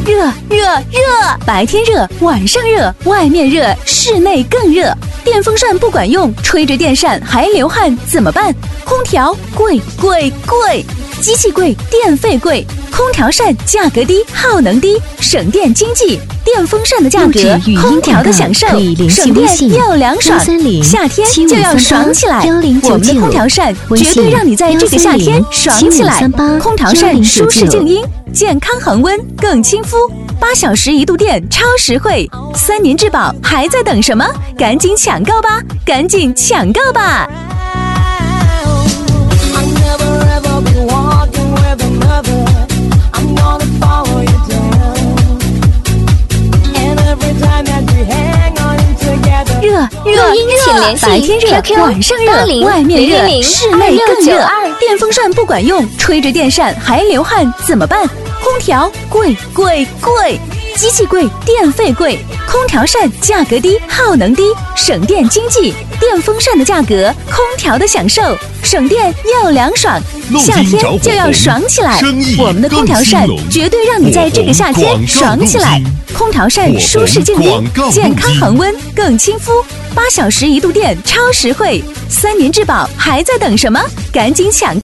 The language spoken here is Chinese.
热热热！白天热，晚上热，外面热，室内更热。电风扇不管用，吹着电扇还流汗，怎么办？空调贵贵贵，机器贵，电费贵。空调扇价格低，耗能低，省电经济。电风扇的价格，空调的享受，省电又凉爽。夏天就要爽起来！我们的空调扇绝对让你在这个夏天爽起来。空调扇舒适静音，健康恒温，更亲肤。8小时1度电，超实惠，3年质保，还在等什么？赶紧抢购吧！赶紧抢购吧！热热热！白天热，晚上热，外面热，室内更热。电风扇不管用，吹着电扇还流汗，怎么办？空调贵贵贵，机器贵，电费贵。空调扇价格低，耗能低，省电经济。电风扇的价格，空调的享受，省电又凉爽。夏天就要爽起来！我们的空调扇绝对让你在这个夏天爽起来。空调扇舒适静音，健康恒温，更亲肤。8小时1度电，超实惠，3年质保，还在等什么？赶紧抢！